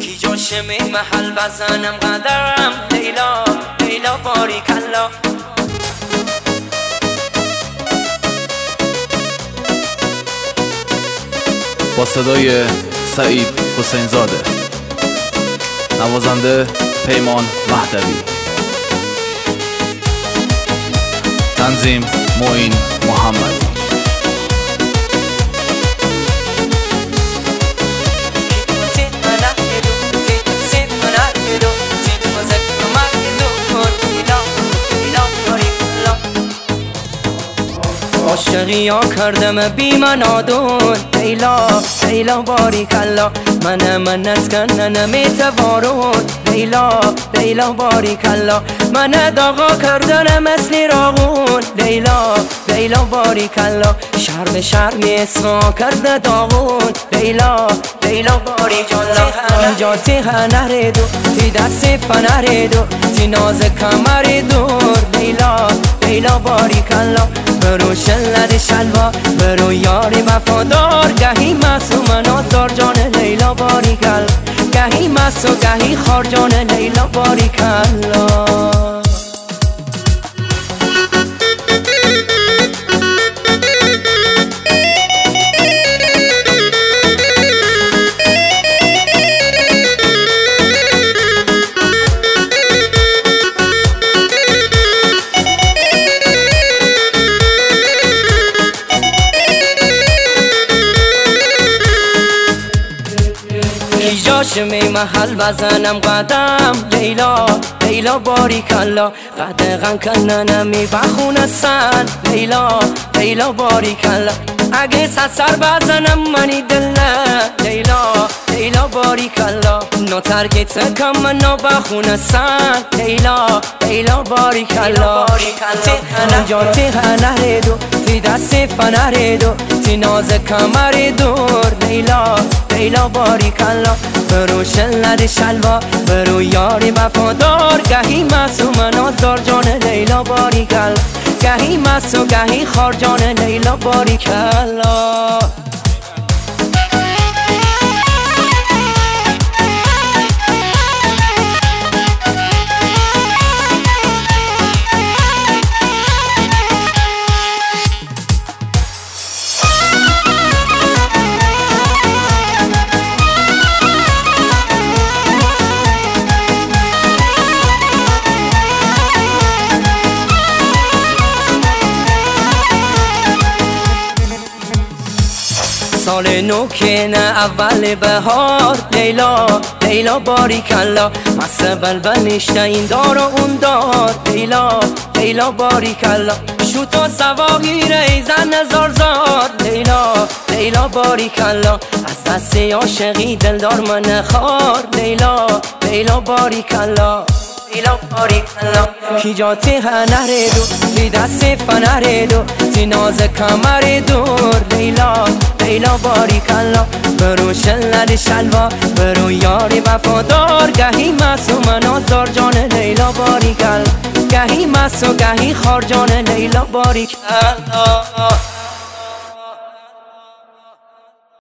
کی جاشمه محل بزنم قدرم لیلا لیلا باریکلا. با صدای سعید حسین زاده، نوازنده پیمان مهدوی، تنظیم معین محمدی. عاشقی ها کردم بی منادون لیلا لیلا باریکلا. منت کنن میتوارون لیلا لیلا باریکلا. من داغا کردن مثل راغون لیلا لیلا باریکلا. شرم شرمی اسما کرده داغون لیلا لیلا باریکلا. اینجا تیغ نردو تی دست فنردو تی ناز کمر دور لیلا لیلا باریکلا. برو شلد شلوا برو یاری وفادار، گهی معصوم نازار جان لیلا باریکلا. گهی مست و گهی خار جان لیلا باریکلا. جاشمه محل بزنم قدم لیلا لیلا باریکلا. قدغن کننم می بخونه سن لیلا لیلا باریکلا. اگه سر بزنم منی دله لیلا لیلا باریکلا. نو ترکت کم من نو بخونه سن لیلا لیلا باریکلا. اینجا تیغ نردو تی دست فنردو تی ناز کمر دور لیلا لیلا باریکلا. برو شلد شلوا برو یاری وفادار، گهی معصوم نازار جان لیلا باریکلا. گهی مست و گهی خار جان لیلا باریکلا. سال نو که نه اول بهار لیلا لیلا باریکلا. مست بلبل نشته این دار و اون دار لیلا لیلا باریکلا. شوت و سواگیر ای زن زار لیلا لیلا باریکلا. از دست عاشقی دلدار من خار لیلا لیلا باریکلا لیلا باریکلا. کی جا تیغ نردو تی دست فنردو تی ناز کمر دور لیلا لیلا باریکلا. برو شلد شلوا برو یاری وفادار، گهی معصوم نازار جان لیلا باریکلا. گهی مست و گهی خار جان لیلا باریکلا.